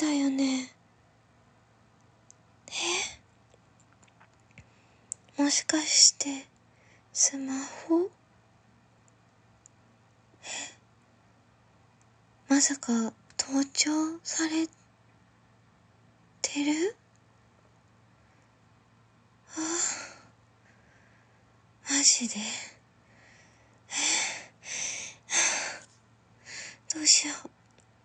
だよね。もしかしてスマホ？まさか盗聴されてる？マジで？どうしよう。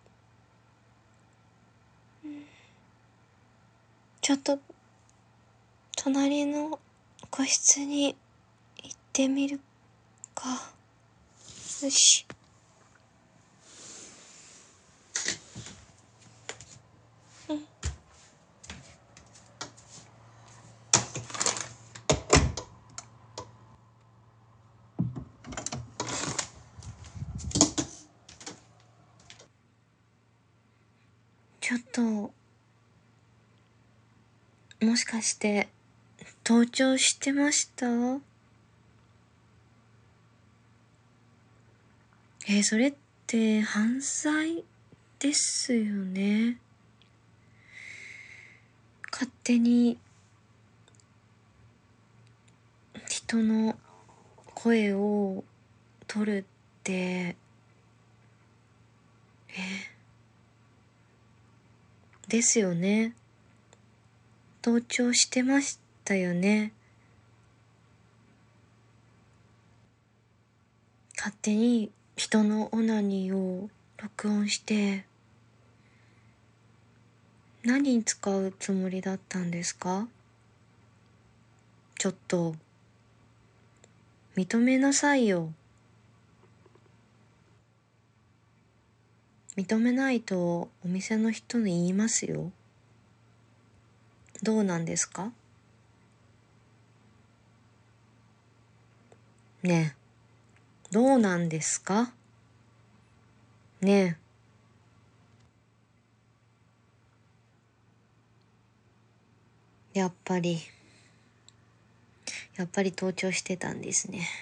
ちょっと隣の個室に行ってみるか。よし。ちょっと、もしかして盗聴してました？それって犯罪ですよね。勝手に人の声を取るって、ですよね。盗聴してましたよね。勝手に人のオナニーを録音して何に使うつもりだったんですか？ちょっと認めなさいよ。認めないとお店の人に言いますよ。どうなんですか？ねえ、どうなんですか？ねえ、やっぱり盗聴してたんですね。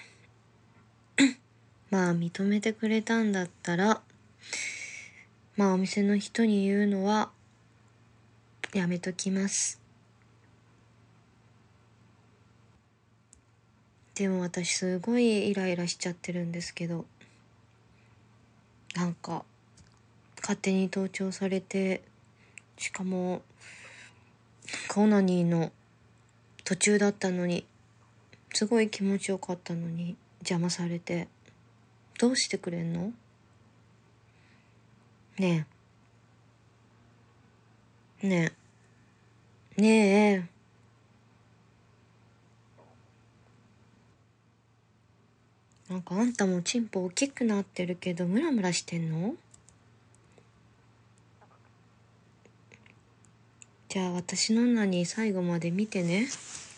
まあ認めてくれたんだったら、まあお店の人に言うのはやめときます。でも私すごいイライラしちゃってるんですけど、なんか勝手に盗聴されて、しかもオナニーの途中だったのに、すごい気持ちよかったのに邪魔されて、どうしてくれんの？ねえ、ねえ、ねえ。なんかあんたもチンポ大きくなってるけどムラムラしてんの？じゃあ私のオナニー最後まで見てね。